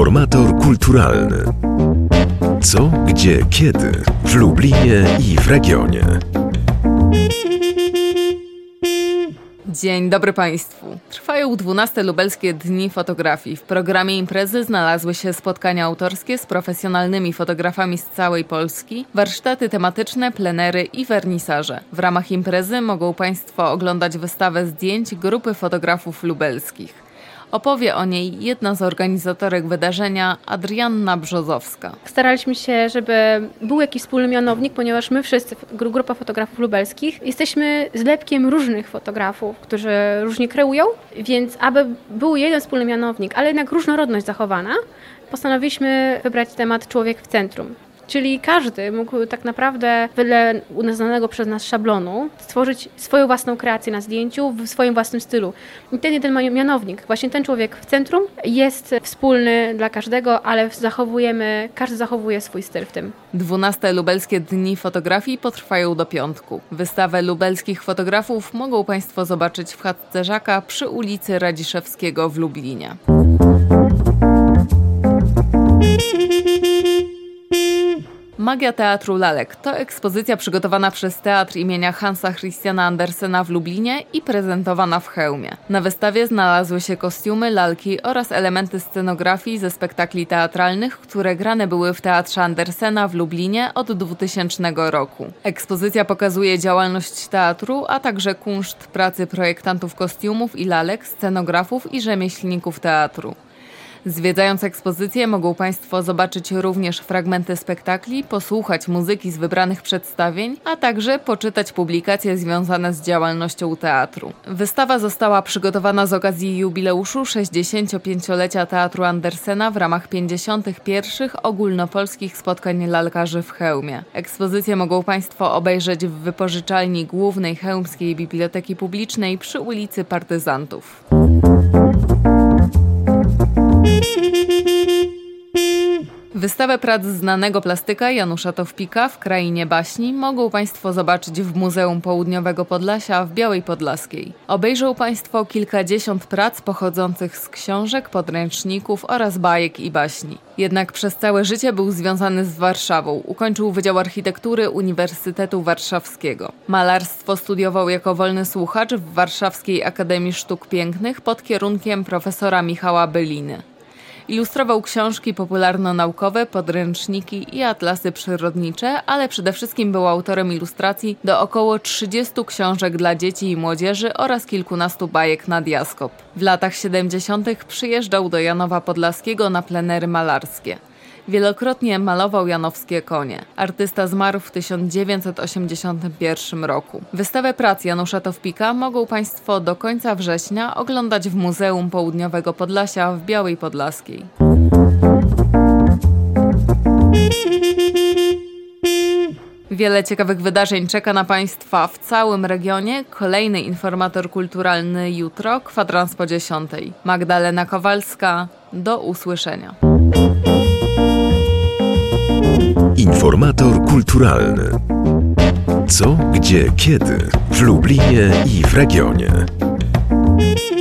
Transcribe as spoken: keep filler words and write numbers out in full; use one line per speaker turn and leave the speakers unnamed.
Informator kulturalny. Co, gdzie, kiedy w Lublinie i w regionie.
Dzień dobry Państwu. Trwają dwunaste lubelskie dni fotografii. W programie imprezy znalazły się spotkania autorskie z profesjonalnymi fotografami z całej Polski, warsztaty tematyczne, plenery i wernisaże. W ramach imprezy mogą Państwo oglądać wystawę zdjęć grupy fotografów lubelskich. Opowie o niej jedna z organizatorek wydarzenia, Adrianna Brzozowska.
Staraliśmy się, żeby był jakiś wspólny mianownik, ponieważ my wszyscy, grupa fotografów lubelskich, jesteśmy zlepkiem różnych fotografów, którzy różnie kreują, więc aby był jeden wspólny mianownik, ale jednak różnorodność zachowana, postanowiliśmy wybrać temat Człowiek w centrum. Czyli każdy mógł tak naprawdę, wedle uznanego przez nas szablonu, stworzyć swoją własną kreację na zdjęciu w swoim własnym stylu. I ten jeden mianownik, właśnie ten człowiek w centrum, jest wspólny dla każdego, ale zachowujemy, każdy zachowuje swój styl w tym.
dwunaste lubelskie dni fotografii potrwają do piątku. Wystawę lubelskich fotografów mogą Państwo zobaczyć w chatce Żaka przy ulicy Radziszewskiego w Lublinie. Magia Teatru Lalek to ekspozycja przygotowana przez Teatr imienia Hansa Christiana Andersena w Lublinie i prezentowana w Chełmie. Na wystawie znalazły się kostiumy, lalki oraz elementy scenografii ze spektakli teatralnych, które grane były w Teatrze Andersena w Lublinie od dwutysięcznego roku. Ekspozycja pokazuje działalność teatru, a także kunszt pracy projektantów kostiumów i lalek, scenografów i rzemieślników teatru. Zwiedzając ekspozycję mogą Państwo zobaczyć również fragmenty spektakli, posłuchać muzyki z wybranych przedstawień, a także poczytać publikacje związane z działalnością teatru. Wystawa została przygotowana z okazji jubileuszu sześćdziesięciopięciolecia Teatru Andersena w ramach pięćdziesiątych pierwszych ogólnopolskich spotkań lalkarzy w Chełmie. Ekspozycję mogą Państwo obejrzeć w wypożyczalni Głównej Chełmskiej Biblioteki Publicznej przy ulicy Partyzantów. Wystawę prac znanego plastyka Janusza Towpika w Krainie Baśni mogą Państwo zobaczyć w Muzeum Południowego Podlasia w Białej Podlaskiej. Obejrzą Państwo kilkadziesiąt prac pochodzących z książek, podręczników oraz bajek i baśni. Jednak przez całe życie był związany z Warszawą. Ukończył Wydział Architektury Uniwersytetu Warszawskiego. Malarstwo studiował jako wolny słuchacz w Warszawskiej Akademii Sztuk Pięknych pod kierunkiem profesora Michała Byliny. Ilustrował książki popularno-naukowe, podręczniki i atlasy przyrodnicze, ale przede wszystkim był autorem ilustracji do około trzydziestu książek dla dzieci i młodzieży oraz kilkunastu bajek na diaskop. W latach siedemdziesiątych przyjeżdżał do Janowa Podlaskiego na plenery malarskie. Wielokrotnie malował janowskie konie. Artysta zmarł w tysiąc dziewięćset osiemdziesiątym pierwszym roku. Wystawę prac Janusza Towpika mogą Państwo do końca września oglądać w Muzeum Południowego Podlasia w Białej Podlaskiej. Wiele ciekawych wydarzeń czeka na Państwa w całym regionie. Kolejny informator kulturalny jutro, kwadrans po dziesiątej. Magdalena Kowalska, do usłyszenia.
Informator kulturalny. Co, gdzie, kiedy w Lublinie i w regionie.